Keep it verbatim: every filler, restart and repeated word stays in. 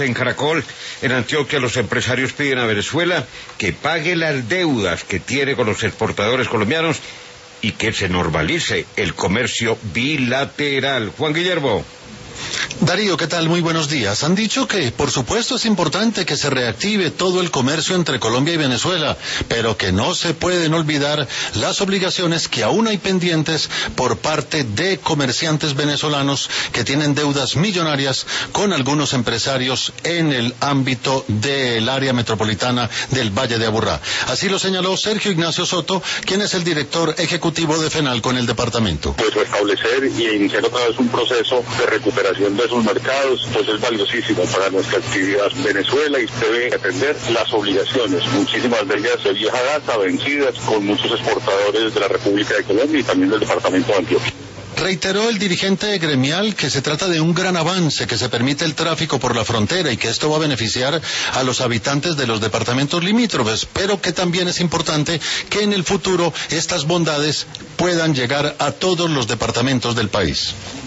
Este en Caracol, en Antioquia, los empresarios piden a Venezuela que pague las deudas que tiene con los exportadores colombianos y que se normalice el comercio bilateral. Juan Guillermo. Darío, ¿qué tal? Muy buenos días. Han dicho que, por supuesto, es importante que se reactive todo el comercio entre Colombia y Venezuela, pero que no se pueden olvidar las obligaciones que aún hay pendientes por parte de comerciantes venezolanos que tienen deudas millonarias con algunos empresarios en el ámbito del área metropolitana del Valle de Aburrá. Así lo señaló Sergio Ignacio Soto, quien es el director ejecutivo de FENALCO en el departamento. Pues restablecer y iniciar otra vez un proceso de recuperación de esos mercados, pues es valiosísimo para nuestra actividad. Venezuela y debe atender las obligaciones, muchísimas de ellas de vieja data, vencidas, con muchos exportadores de la República de Colombia y también del departamento de Antioquia. Reiteró el dirigente gremial que se trata de un gran avance, que se permite el tráfico por la frontera y que esto va a beneficiar a los habitantes de los departamentos limítrofes, pero que también es importante que en el futuro estas bondades puedan llegar a todos los departamentos del país.